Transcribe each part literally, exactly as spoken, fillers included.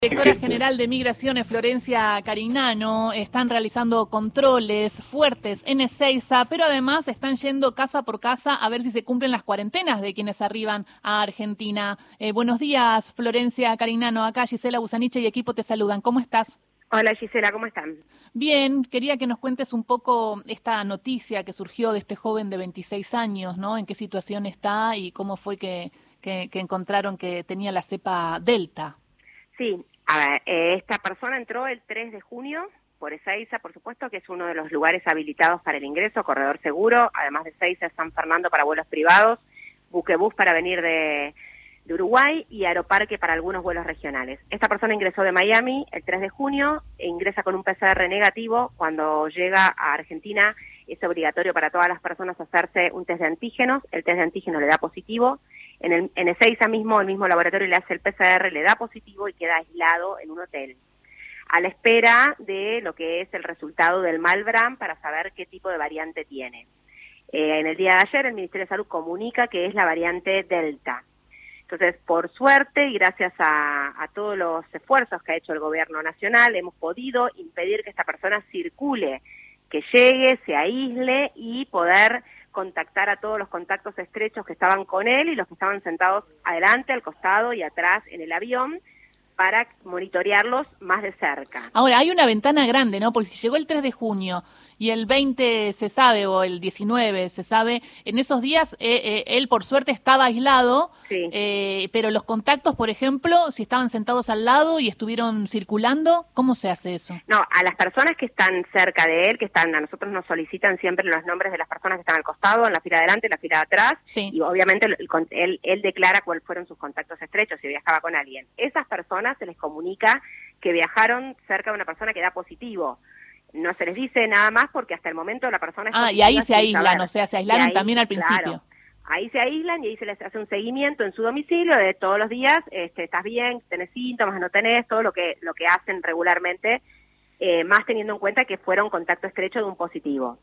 Directora General de Migraciones, Florencia Carignano, están realizando controles fuertes en Ezeiza, pero además están yendo casa por casa a ver si se cumplen las cuarentenas de quienes arriban a Argentina. Eh, buenos días, Florencia Carignano. Acá Gisela Busaniche y equipo te saludan. ¿Cómo estás? Hola Gisela, ¿cómo están? Bien, quería que nos cuentes un poco esta noticia que surgió de este joven de veintiséis años, ¿no? ¿En qué situación está y cómo fue que, que, que encontraron que tenía la cepa Delta? Sí, a ver, eh, esta persona entró el tres de junio por Ezeiza, por supuesto, que es uno de los lugares habilitados para el ingreso, corredor seguro, además de Ezeiza, San Fernando para vuelos privados, Buquebús para venir de, de Uruguay y Aeroparque para algunos vuelos regionales. Esta persona ingresó de Miami el tres de junio, e ingresa con un P C R negativo. Cuando llega a Argentina es obligatorio para todas las personas hacerse un test de antígenos. El test de antígenos le da positivo. En, el, en Ezeiza mismo, el mismo laboratorio le hace el P C R, le da positivo y queda aislado en un hotel, a la espera de lo que es el resultado del Malbrán para saber qué tipo de variante tiene. Eh, en el día de ayer el Ministerio de Salud comunica que es la variante Delta. Entonces, por suerte y gracias a, a todos los esfuerzos que ha hecho el gobierno nacional, hemos podido impedir que esta persona circule, que llegue, se aísle y poder contactar a todos los contactos estrechos que estaban con él y los que estaban sentados adelante, al costado y atrás en el avión, para monitorearlos más de cerca. Ahora, hay una ventana grande, ¿no? Porque si llegó el tres de junio y el veinte se sabe, o el diecinueve se sabe, en esos días eh, eh, él por suerte estaba aislado, sí. eh, pero los contactos, por ejemplo, si estaban sentados al lado y estuvieron circulando, ¿cómo se hace eso? No, a las personas que están cerca de él, que están, a nosotros nos solicitan siempre los nombres de las personas que están al costado, en la fila de adelante, en la fila de atrás, sí. Y obviamente el, el, él, él declara cuáles fueron sus contactos estrechos, si viajaba con alguien. Esas personas se les comunica que viajaron cerca de una persona que da positivo. No se les dice nada más porque hasta el momento la persona es Ah, y ahí se aíslan, saber. o sea, se aislaron ahí, también al principio. Claro, ahí se aíslan y ahí se les hace un seguimiento en su domicilio de todos los días, este, estás bien, tenés síntomas, no tenés, todo lo que lo que hacen regularmente, eh, más teniendo en cuenta que fuera un contacto estrecho de un positivo.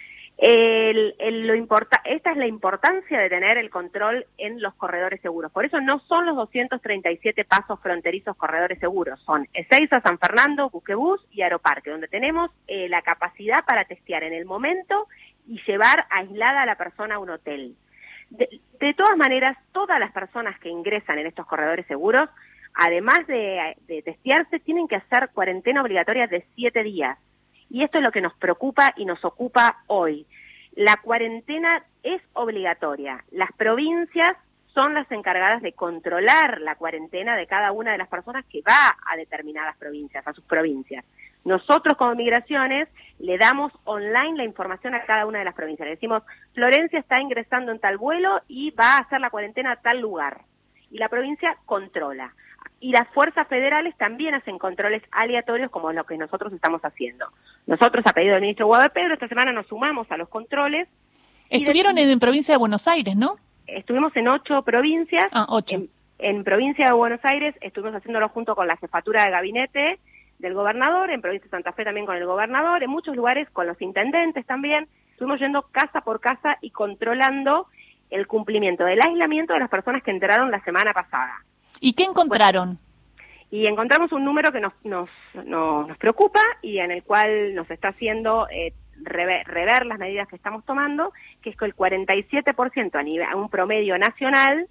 El, el, lo importa, esta es la importancia de tener el control en los corredores seguros. Por eso no son los doscientos treinta y siete pasos fronterizos corredores seguros, son Ezeiza, San Fernando, Buquebús y Aeroparque, donde tenemos eh, la capacidad para testear en el momento y llevar aislada a la persona a un hotel. De, de todas maneras, todas las personas que ingresan en estos corredores seguros, además de, de testearse, tienen que hacer cuarentena obligatoria de siete días. Y esto es lo que nos preocupa y nos ocupa hoy. La cuarentena es obligatoria. Las provincias son las encargadas de controlar la cuarentena de cada una de las personas que va a determinadas provincias, a sus provincias. Nosotros como Migraciones le damos online la información a cada una de las provincias. Le decimos, Florencia está ingresando en tal vuelo y va a hacer la cuarentena a tal lugar. Y la provincia controla. Y las fuerzas federales también hacen controles aleatorios como lo que nosotros estamos haciendo. Nosotros, a pedido del ministro Guado Pedro, esta semana nos sumamos a los controles. Estuvieron de, en, en provincia de Buenos Aires, ¿no? Estuvimos en ocho provincias. Ah, ocho. En, en provincia de Buenos Aires estuvimos haciéndolo junto con la jefatura de gabinete del gobernador, en provincia de Santa Fe también con el gobernador, en muchos lugares con los intendentes también. Estuvimos yendo casa por casa y controlando el cumplimiento del aislamiento de las personas que entraron la semana pasada. ¿Y qué encontraron? Bueno, y encontramos un número que nos, nos, nos, nos preocupa y en el cual nos está haciendo eh, rever, rever las medidas que estamos tomando, que es que el cuarenta y siete por ciento a, nivel, a un promedio nacional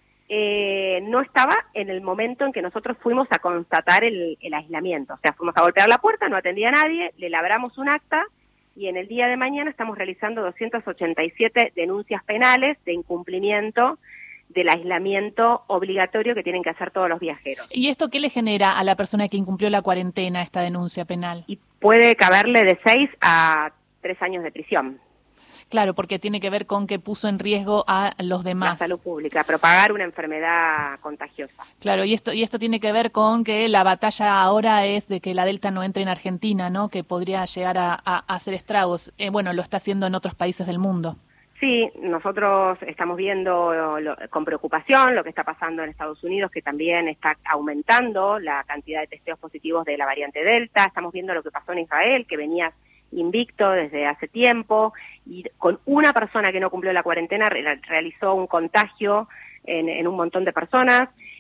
eh, no estaba en el momento en que nosotros fuimos a constatar el, el aislamiento. O sea, fuimos a golpear la puerta, no atendía a nadie, le labramos un acta y en el día de mañana estamos realizando doscientas ochenta y siete denuncias penales de incumplimiento del aislamiento obligatorio que tienen que hacer todos los viajeros. ¿Y esto qué le genera a la persona que incumplió la cuarentena, esta denuncia penal? Y puede caberle de seis a tres años de prisión. Claro, porque tiene que ver con que puso en riesgo a los demás. La salud pública, propagar una enfermedad contagiosa. Claro, y esto y esto tiene que ver con que la batalla ahora es de que la Delta no entre en Argentina, ¿no? Que podría llegar a, a, a hacer estragos. Eh, bueno, lo está haciendo en otros países del mundo. Sí, nosotros estamos viendo lo, lo, con preocupación lo que está pasando en Estados Unidos, que también está aumentando la cantidad de testeos positivos de la variante Delta. Estamos viendo lo que pasó en Israel, que venía invicto desde hace tiempo, y con una persona que no cumplió la cuarentena re realizó un contagio en, en un montón de personas.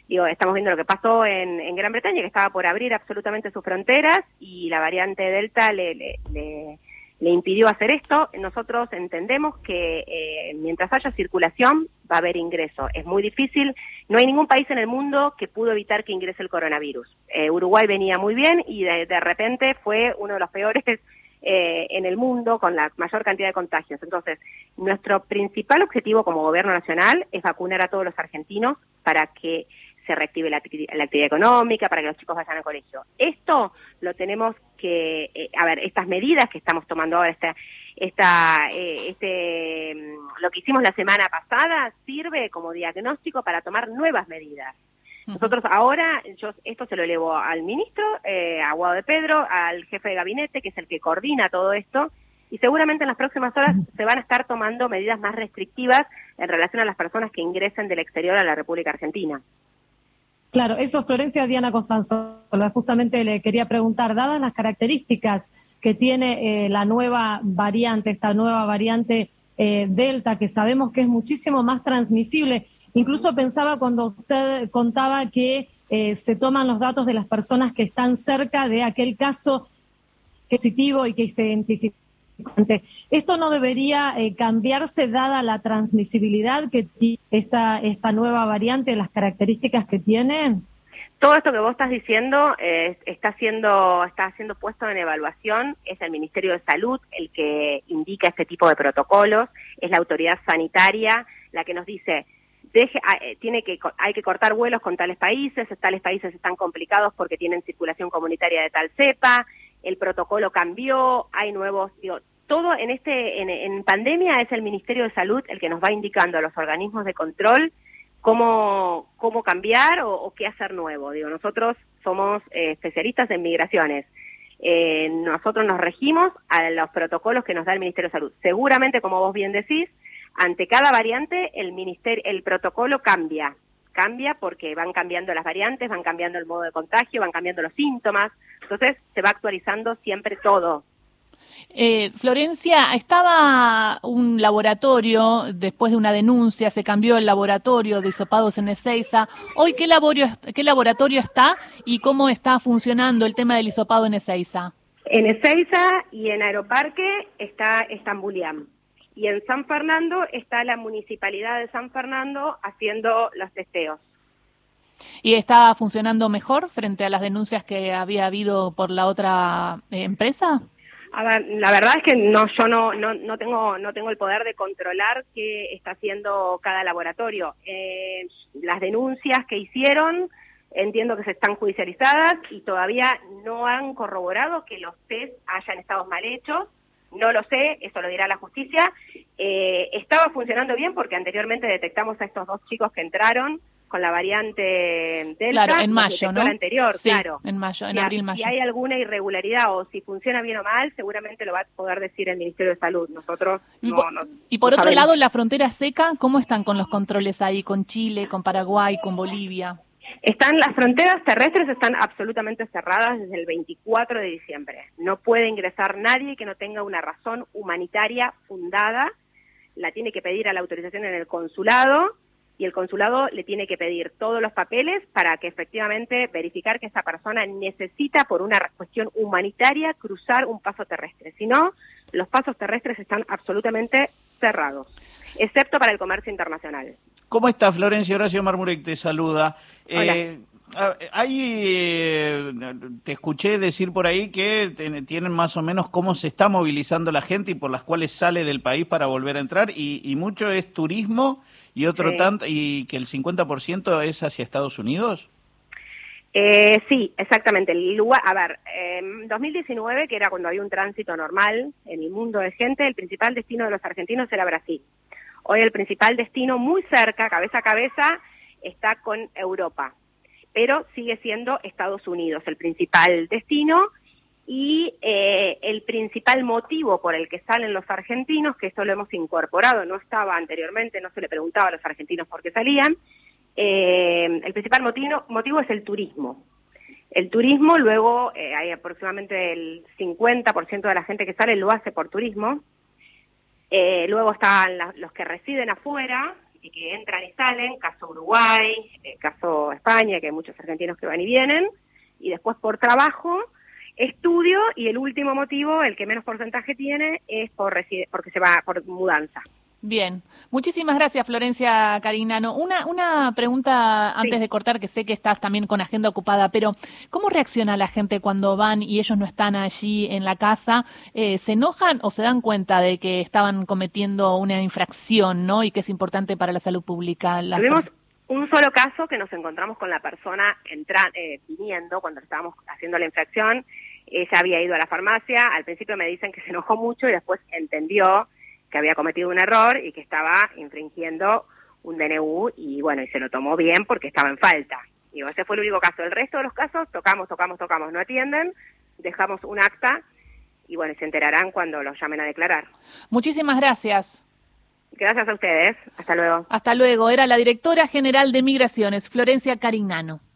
Digo, estamos viendo lo que pasó en, en Gran Bretaña, que estaba por abrir absolutamente sus fronteras y la variante Delta le, le, le, le impidió hacer esto. Nosotros entendemos que eh, mientras haya circulación va a haber ingreso. Es muy difícil, no hay ningún país en el mundo que pudo evitar que ingrese el coronavirus. Eh, Uruguay venía muy bien y de, de repente fue uno de los peores eh, en el mundo con la mayor cantidad de contagios. Entonces, nuestro principal objetivo como gobierno nacional es vacunar a todos los argentinos para que se reactive la, la actividad económica, para que los chicos vayan al colegio. Esto lo tenemos que, eh, a ver, estas medidas que estamos tomando ahora, esta, esta, eh, este, lo que hicimos la semana pasada sirve como diagnóstico para tomar nuevas medidas. Uh-huh. Nosotros ahora, yo esto se lo elevo al ministro, eh, a Guado de Pedro, al jefe de gabinete, que es el que coordina todo esto, y seguramente en las próximas horas se van a estar tomando medidas más restrictivas en relación a las personas que ingresen del exterior a la República Argentina. Claro, eso, Florencia. Diana Costanzo, justamente le quería preguntar, dadas las características que tiene eh, la nueva variante, esta nueva variante eh, Delta, que sabemos que es muchísimo más transmisible, incluso pensaba cuando usted contaba que eh, se toman los datos de las personas que están cerca de aquel caso positivo y que se identifica. ¿Esto no debería eh, cambiarse dada la transmisibilidad que tiene esta, esta nueva variante, las características que tiene? Todo esto que vos estás diciendo eh, está siendo está siendo puesto en evaluación. Es el Ministerio de Salud el que indica este tipo de protocolos, es la autoridad sanitaria la que nos dice deje tiene que hay que cortar vuelos con tales países, tales países están complicados porque tienen circulación comunitaria de tal cepa, el protocolo cambió, hay nuevos, digo, todo en este en, en pandemia es el Ministerio de Salud el que nos va indicando a los organismos de control cómo cómo cambiar o, o qué hacer nuevo. Digo, nosotros somos eh, especialistas en migraciones. Eh, nosotros nos regimos a los protocolos que nos da el Ministerio de Salud. Seguramente, como vos bien decís, ante cada variante el ministerio, el protocolo cambia. Cambia porque van cambiando las variantes, van cambiando el modo de contagio, van cambiando los síntomas. Entonces se va actualizando siempre todo. Eh, Florencia, estaba un laboratorio, después de una denuncia, se cambió el laboratorio de hisopados en Ezeiza. Hoy, ¿qué laboratorio, qué laboratorio está y cómo está funcionando el tema del hisopado en Ezeiza? En Ezeiza y en Aeroparque está Estambuliam. Y en San Fernando está la Municipalidad de San Fernando haciendo los testeos. ¿Y está funcionando mejor frente a las denuncias que había habido por la otra eh, empresa? A ver, la verdad es que no, yo no, no, no tengo, no tengo el poder de controlar qué está haciendo cada laboratorio. Eh, las denuncias que hicieron, entiendo que se están judicializadas y todavía no han corroborado que los test hayan estado mal hechos. No lo sé, eso lo dirá la justicia. Eh, estaba funcionando bien porque anteriormente detectamos a estos dos chicos que entraron con la variante Delta. Claro, en mayo, ¿no? Anterior, sí, claro. en mayo, en si, abril, mayo. Si hay alguna irregularidad o si funciona bien o mal, seguramente lo va a poder decir el Ministerio de Salud. Nosotros y no, por, no Y por no otro sabemos. lado, la frontera seca, ¿cómo están con los controles ahí? Con Chile, con Paraguay, con Bolivia. Están las fronteras terrestres están absolutamente cerradas desde el veinticuatro de diciembre. No puede ingresar nadie que no tenga una razón humanitaria fundada. La tiene que pedir a la autorización en el consulado y el consulado le tiene que pedir todos los papeles para que efectivamente verificar que esa persona necesita por una cuestión humanitaria cruzar un paso terrestre. Si no, los pasos terrestres están absolutamente cerrados, excepto para el comercio internacional. ¿Cómo está, Florencia? Horacio Marmurek te saluda. Hola. Eh, ahí eh, te escuché decir por ahí que te, tienen más o menos cómo se está movilizando la gente y por las cuales sale del país para volver a entrar, y, y mucho es turismo y otro Sí. tanto, y que el cincuenta por ciento es hacia Estados Unidos. Eh, sí, exactamente. El lugar, a ver, en dos mil diecinueve, que era cuando había un tránsito normal en el mundo de gente, el principal destino de los argentinos era Brasil. Hoy el principal destino muy cerca, cabeza a cabeza, está con Europa, pero sigue siendo Estados Unidos el principal destino y eh, el principal motivo por el que salen los argentinos, que esto lo hemos incorporado, no estaba anteriormente, no se le preguntaba a los argentinos por qué salían, eh, el principal motivo, motivo es el turismo. El turismo, luego eh, hay aproximadamente el cincuenta por ciento de la gente que sale lo hace por turismo. Eh, luego están la, los que residen afuera y que entran y salen, caso Uruguay, eh, caso España, que hay muchos argentinos que van y vienen, y después por trabajo, estudio, y el último motivo, el que menos porcentaje tiene, es por reside- porque se va por mudanza. Bien, muchísimas gracias, Florencia Carignano. Una, una pregunta antes Sí. de cortar, que sé que estás también con agenda ocupada, pero ¿cómo reacciona la gente cuando van y ellos no están allí en la casa? Eh, ¿se enojan o se dan cuenta de que estaban cometiendo una infracción, ¿no? Y que es importante para la salud pública? La... Tuvimos un solo caso que nos encontramos con la persona entra, eh, viniendo cuando estábamos haciendo la infracción. Ella había ido a la farmacia, al principio me dicen que se enojó mucho y después entendió que había cometido un error y que estaba infringiendo un D N U, y bueno, y se lo tomó bien porque estaba en falta. Y ese fue el único caso. El resto de los casos, tocamos, tocamos, tocamos, no atienden, dejamos un acta y bueno, se enterarán cuando los llamen a declarar. Muchísimas gracias. Gracias a ustedes. Hasta luego. Hasta luego. Era la directora general de Migraciones, Florencia Carignano.